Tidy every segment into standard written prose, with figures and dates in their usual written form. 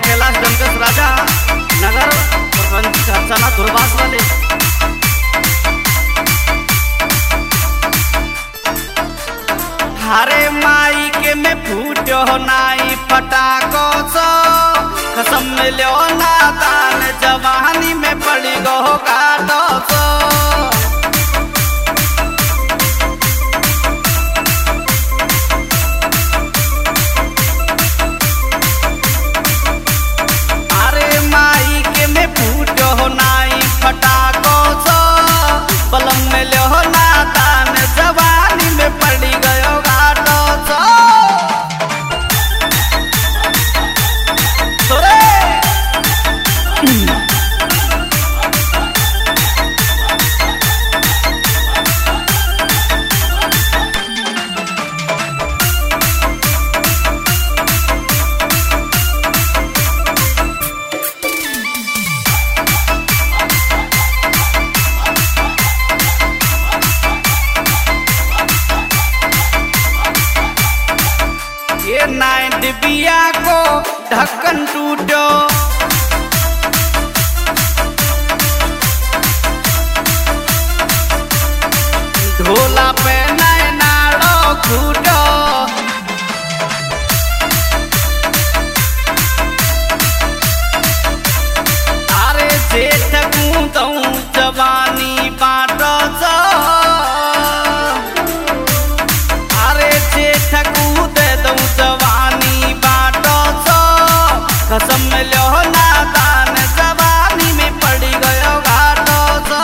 कैलाश डंकस राजा नगर प्रपंच खर्चाना दुर्वास वाले। हरे माई के में फूटो नाई फटाको सो कसम मिलो ना दान जवानी में पड़ी गो काटो सो। फटाको सो बलम में लो ना दान जवानी में पड़ी गयो घाटो सो। नाइट बिया को ढक्कन टूटो ढोला पे नए नाड़ो छूटो। अरे जेठ कूदऊ जवानी बाटो सो। अरे जेठ कूद जवानी बाटो सो कसम लो ना दान जवानी में पड़ी गयो घाटो सो।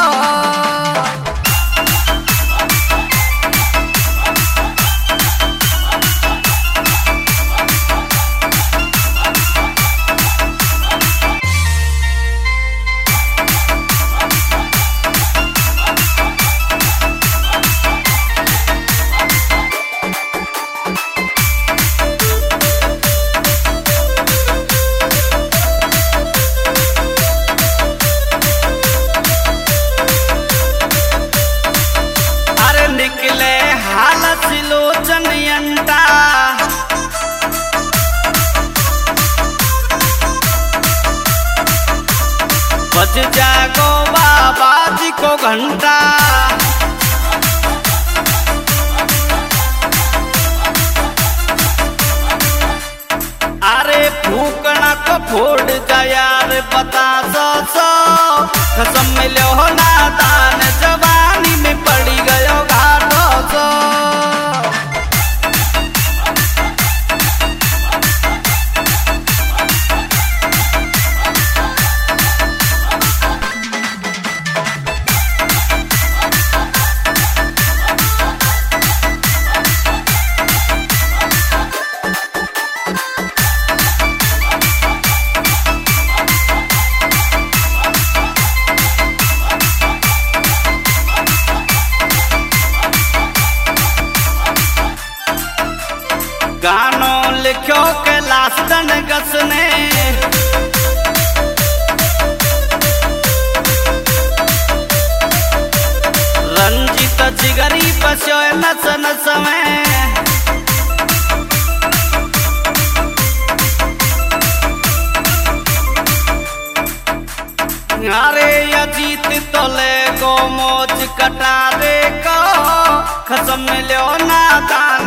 बज जागो बाबा जी को घंटा अरे फूकना को फोड़ जा यार बता सो कसम मिलो ना दान जवानी में पड़ी गयो घाटो सो। गानो लिखो कैलाश डंकस ने रंजित जिगरी बसो नस नस में। अरे अजीत तोले को मोच कटा दे को कसम लो ना दान